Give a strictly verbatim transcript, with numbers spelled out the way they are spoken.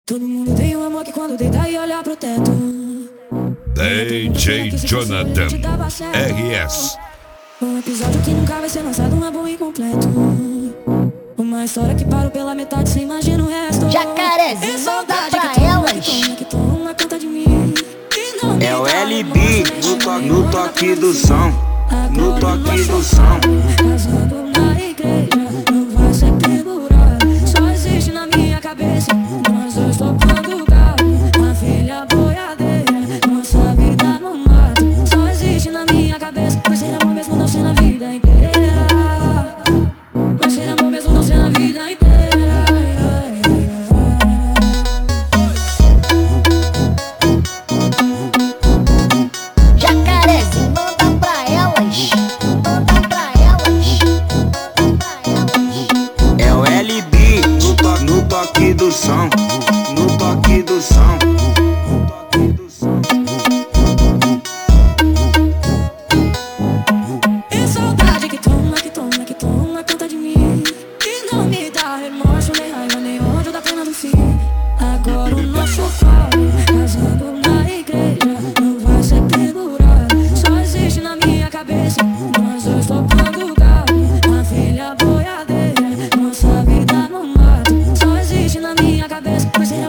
Todo mundo tem um amor que quando deita e olha pro teto. D J Jonathan R S. Um episódio que nunca vai ser lançado, um álbum incompleto. Uma história que parou pela metade, cê imagina o resto. Jacarezinho, manda pra elas. Que toma conta de mim. É o L B no, to no toque do som. No toque do som. Casando na igreja, não vai ser pendurado. Só existe na minha cabeça. Nós dois tocando carro, uma filha boiadeira. Nossa vida no mato. Só existe na minha cabeça. Mas ser amor mesmo não ser na vida inteira. Mas ser amor mesmo não ser na vida inteira. Jacarezinho, manda pra elas. Manda pra elas. Manda pra elas. É o L B no, to no toque do som. No toque do som. E saudade que toma, que toma, que toma conta de mim. E não me dá remorso, nem raiva, nem ódio da pena do fim. Agora o nosso pai, casando na igreja, não vai ser pendurado. Só existe na minha cabeça. Nós dois tocando carro, uma filha boiadeira. Nossa vida no mato. Só existe na minha cabeça. Mas